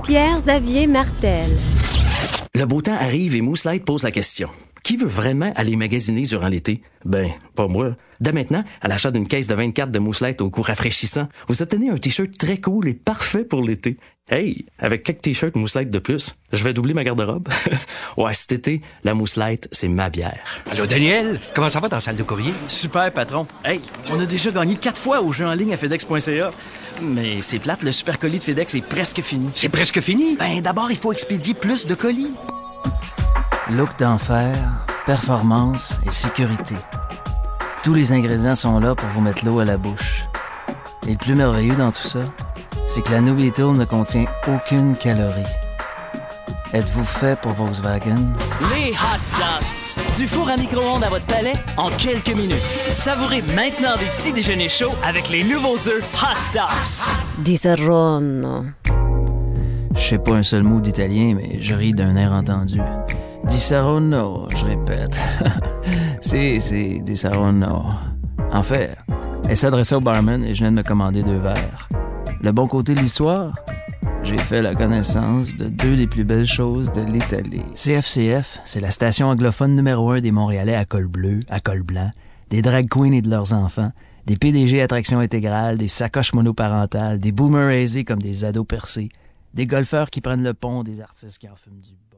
Pierre-Xavier Martel. Le beau temps arrive et Mousse Light pose la question. Qui veut vraiment aller magasiner durant l'été? Ben, pas moi. Dès maintenant, à l'achat d'une caisse de 24 de Mousse Light au goût rafraîchissant, vous obtenez un t-shirt très cool et parfait pour l'été. Hey, avec quelques t-shirts Mousse Light de plus, je vais doubler ma garde-robe. Ouais, cet été, la Mousse Light, c'est ma bière. Allô, Daniel? Comment ça va dans la salle de courrier? Super, patron. Hey, on a déjà gagné 4 fois au jeu en ligne à FedEx.ca. Mais c'est plate, le super colis de FedEx est presque fini. C'est presque fini? Ben, d'abord, il faut expédier plus de colis. Look d'enfer, performance et sécurité. Tous les ingrédients sont là pour vous mettre l'eau à la bouche. Et le plus merveilleux dans tout ça, c'est que la No Beetle ne contient aucune calorie. Êtes-vous fait pour Volkswagen? Les Hot Stuffs. Du four à micro-ondes à votre palais en quelques minutes. Savourez maintenant des petits déjeuners chauds avec les nouveaux œufs Hot Stuffs. Di Serrano. Je sais pas un seul mot d'italien, mais je ris d'un air entendu. Di Serrano, je répète. C'est Di Serrano. En fait, elle s'adressait au barman et je viens de me commander 2 verres. Le bon côté de l'histoire, j'ai fait la connaissance de 2 des plus belles choses de l'Italie. CFCF, c'est la station anglophone numéro 1 des Montréalais à col bleu, à col blanc, des drag queens et de leurs enfants, des PDG attractions intégrales, des sacoches monoparentales, des boomers aisés comme des ados percés, des golfeurs qui prennent le pont, des artistes qui en fument du